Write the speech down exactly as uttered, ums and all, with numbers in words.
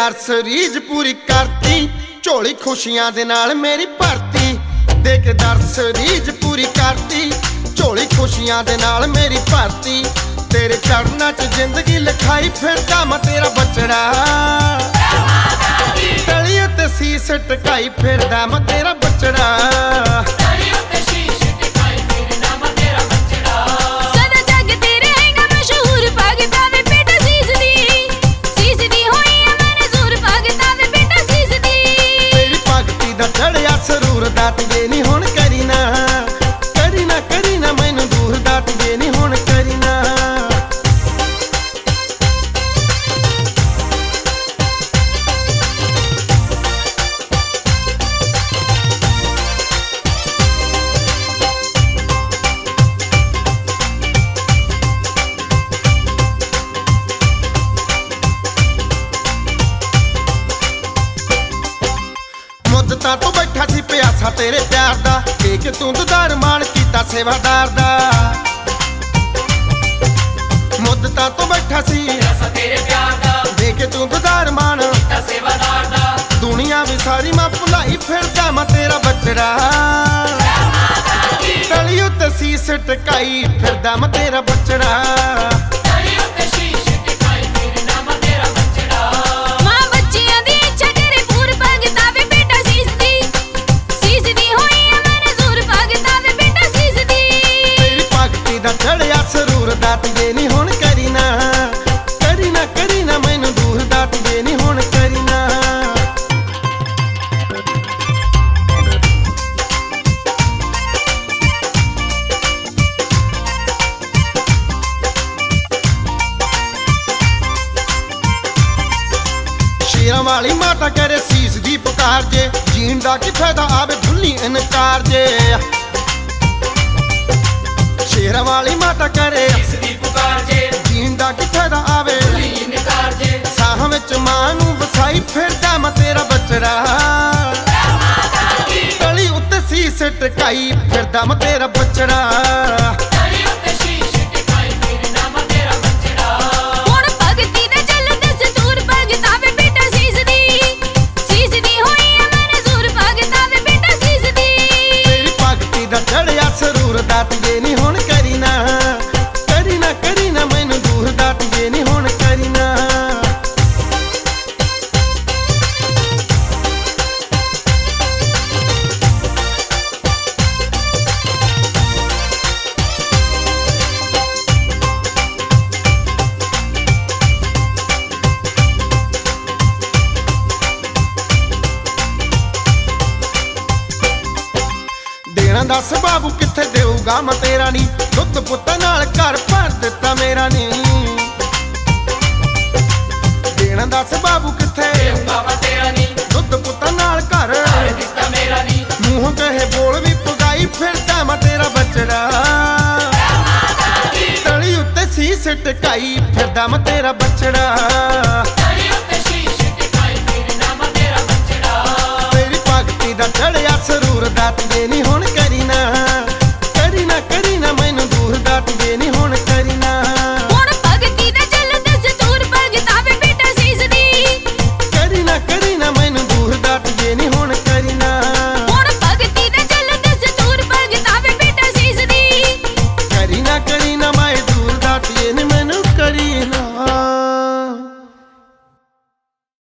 दर्स रीज पूरी करती, झोली खुशियां दे नाल मेरी भरती। दे के दर्स रीज पूरी करती, झोली खुशियां दे नाल मेरी भरती। तेरे चरनां च जिंदगी लिखाई फिरदा मैं तेरा बचड़ा, तली उत्ते शीश टकाई फिरदा मैं तेरा बचड़ा। ਜ਼ਰੂਰ ਦਾਤ ਜੇ ਨੀ ਹੁਣ ਕਰੀ ਨਾ, ਕਰੀ ਨਾ ਕਰੀ ਨਾ ਮੈਨੂੰ ਦੂਰ ਦਾਤ ਜੇ ਨੀ ਹੁਣ ਕਰੀ ਨਾ। मुद्दतां तो बैठा सी प्यासा तेरे प्यार दा, देख तूं दुधार मान कीता सेवादार दा। मुद्दतां तो बैठा सी प्यासा तेरे प्यार दा, देख तूं दुधार मान कीता सेवादार दा। दुनिया भी सारी मैं भुलाई फिरदा मैं तेरा बचड़ा, तली उत्ते शीश टकाई फिरदा मैं तेरा बचड़ा। चढ़िया जरूर दात जे नी हुण करी ना, करी ना करी ना मैनू दूर दात जे नी हुण करी ना। शेरां वाली माता करे सीस दी पुकार जे, जीण दा की फायदा आवे भुल्ली इनकार जे। शेरां वाली माता करे पुकार जे, जीण दा की फायदा आवे इनकार जे। साह विच मां नूं वसाई फिरदा मैं तेरा बचड़ा, तली उत्ते शीश टकाई फिरदा मैं तेरा बचड़ा। ਜ਼ਰੂਰ ਦਾਤ ਜੇ ਨੀ ਹੁਣ ਕਰੀ ਨਾ, ਕਰੀ ਨਾ ਕਰੀ ਨਾ ਮੈਨੂੰ ਦੂਰ ਦਾਤ ਜੇ ਨੀ ਹੁਣ ਕਰੀ ਨਾ। दस बाबू किथे देऊगा मैं तेरा नी, दुध पुत्त नाल घर भर दिता मेरा नी। देना दस बाबू किथे देऊगा मैं तेरा नी, दुध पुत्त नाल घर भर दिता मेरा नी। मूंह कहे बोल भी पुगाई फिरदा मैं तेरा बचड़ा, तली उत्ते शीश टकाई फिरदा मैं तेरा बचड़ा। तेरी भगती दा चढ़िया जरूर दात जे नी हुण